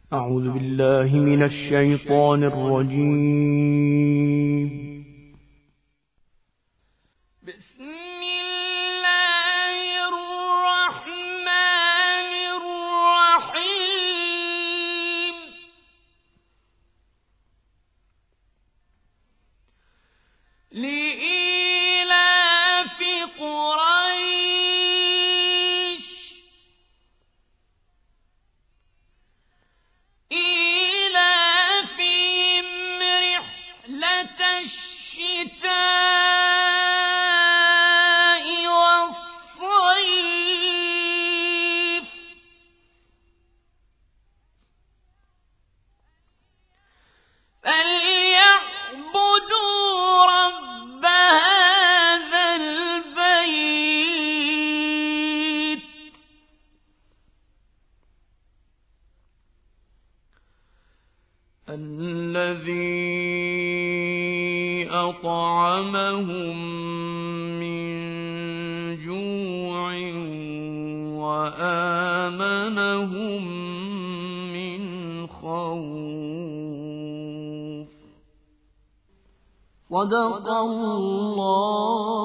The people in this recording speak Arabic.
أعوذ بالله من الشيطان الرجيم. بسم الله الرحمن الرحيم. لإيلاف قريش إيلافهم رحلة الشتاء والصيف فليعبدوا رب هذا البيت الذي أطعمهم من جوع وآمنهم من خوف. صدق الله